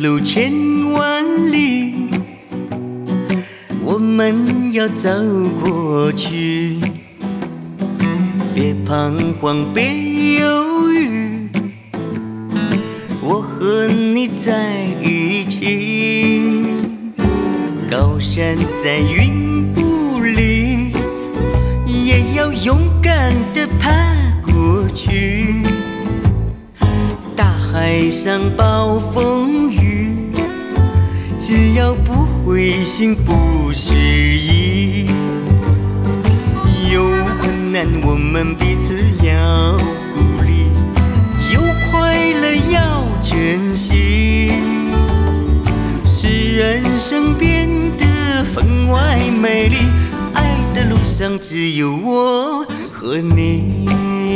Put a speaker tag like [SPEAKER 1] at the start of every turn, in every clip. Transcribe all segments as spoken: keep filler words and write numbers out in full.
[SPEAKER 1] 路千万里，我们要走过去。别彷徨，别犹豫，我和你在一起。高山在云雾里，也要勇敢地爬过去。大海上暴风雨，只要不灰心不失意。有困难我们彼此要鼓励，有快乐要珍惜，是人生变得分外美丽。爱的路上只有我和你。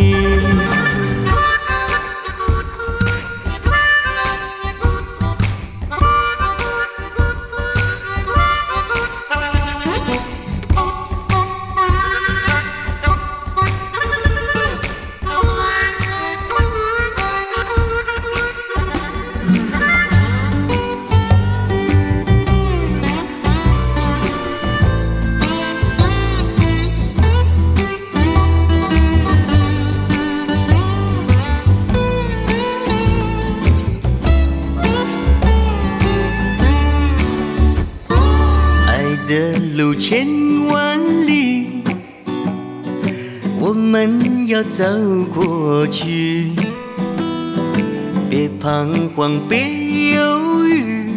[SPEAKER 1] 的路千万里，我们要走过去。别彷徨，别犹豫，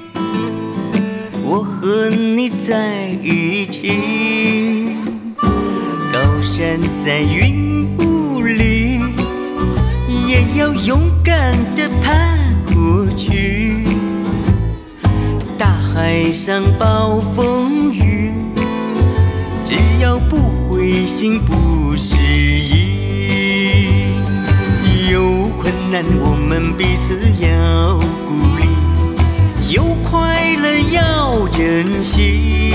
[SPEAKER 1] 我和你在一起。高山在云雾里，也要勇敢地爬过去。大海上暴风雨，只要不灰心不失意。有困难我们彼此要鼓励，有快乐要珍惜，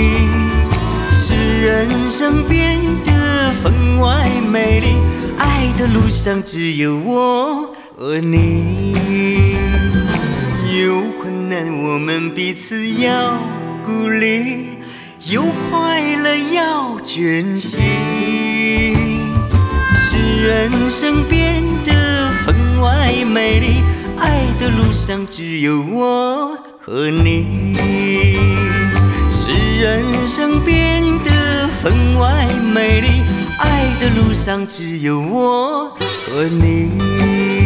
[SPEAKER 1] 使人生变得分外美丽。爱的路上只有我和你。有困难我们彼此要鼓励，有快乐要珍惜，使人生变得分外美丽。爱的路上只有我和你，使人生变得分外美丽。爱的路上只有我和你。